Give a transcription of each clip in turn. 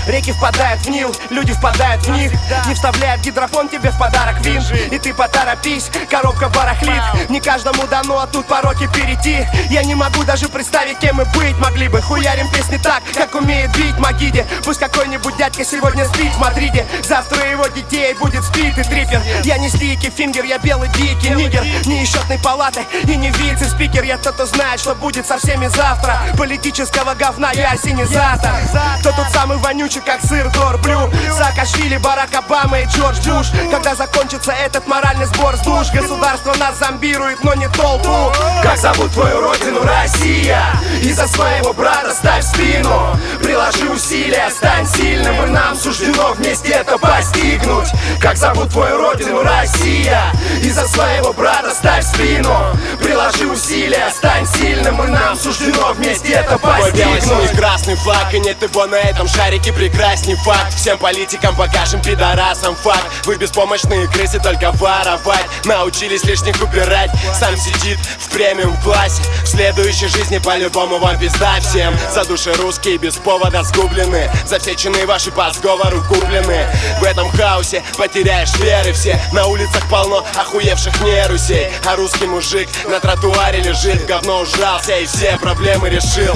Реки впадают в Нил, люди впадают в них. Не вставляет гидрофон тебе в подарок винт. И ты поторопись, коробка барахлит. Не каждому дано, а тут пороки перейти. Я не могу даже представить, кем мы быть могли бы. Хуярим песни так, как умеет бить Магиде. Пусть какой-нибудь дядька сегодня спит в Мадриде, завтра его детей будет спит и трипер. Я не стики фингер, я белый дикий нигер. Не из счетной палаты и не вице-спикер. Я тот, кто знает, что будет со всеми завтра. Политического говна я осенизатор. Кто тут самый вонючий, как сыр Дорблю? Саакашвили, Барак Обама и Джордж Буш. Когда закончится этот моральный сбор с душ? Государство нас зомбирует, но не толпу. Как зовут твою родину, Россия? И за своего брата ставь спину. Приложи усилия, стань сильным, и нам суждено вместе это постигнуть. Как зовут твою родину, Россия? И за своего брата ставь спину. Приложи усилия, стань сильным, и нам суждено вместе это постигнуть. Мой белый, синий, красный флаг, и нет его на этом шарике, прекрасней факт. Всем политикам покажем, пидорасам факт. Вы беспомощные крысы, только воровать научились лишних убирать. Сам сидит в премиум классе. В следующей жизни по-любому вам пизда всем. За души русские без повода сгублены. За все чины ваши по сговору куплены. В этом хаосе потеряешь веры все. На улицах полно охуевших нерусей. А русский мужик на тротуаре лежит, говно ужался и все проблемы решил.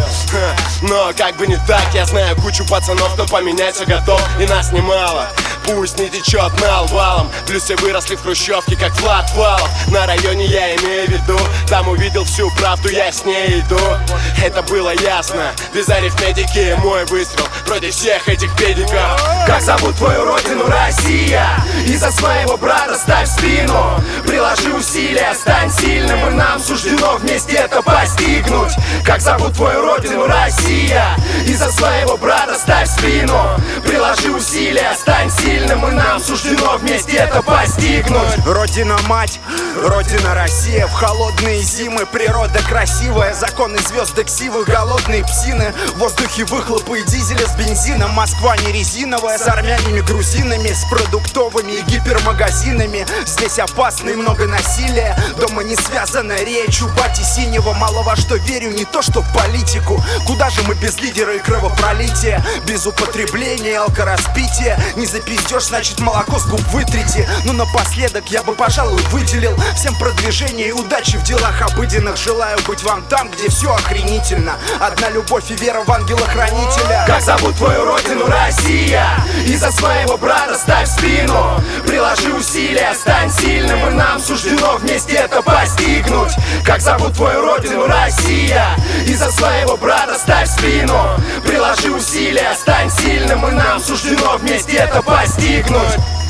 Но как бы не так, я знаю кучу пацанов, кто поменяться готов, и нас немало. Пусть не течет валом. Плюс все выросли в хрущевке, как Влад Валов. На районе я имею в виду, там увидел всю правду, я с ней иду. Это было ясно, без арифметики мой выстрел против всех этих педиков. Как зовут твою родину, Россия? И за своего брата ставь спину. Приложи усилия, стань сильным, и нам суждено вместе это постигнуть. Как зовут твою родину, Россия? И за своего брата ставь спину. Приложи усилия, стань сильным, и нам суждено вместе это постигнуть. Родина-мать, родина Россия. В холодные зимы природа красивая. Законы звезды ксивы, голодные псины. В воздухе выхлопы и дизеля с бензином. Москва не резиновая, с армянами, грузинами, с продуктовыми и гипермагазинами. Здесь опасно и много насилия. Дома не связана речь у бати синего. Мало во что верю, не то что в политику. Куда же мы без лидера и кровопролития? Без употребления и алкораспития. Не запиздешь, значит молоко с губ вытрите. Но напоследок я бы, пожалуй, выделил всем продвижение и удачи в делах обыденных. Желаю быть вам там, где все охренительно. Одна любовь и вера в ангела-хранителя. Как зовут твою родину, Россия? И за своего брата ставь спину. Приложи усилия, стань сильным, и нам суждено вместе это постигнуть. Как зовут твою родину, Россия? И за своего брата ставь спину. Приложи усилия, стань сильным, и нам суждено вместе это постигнуть.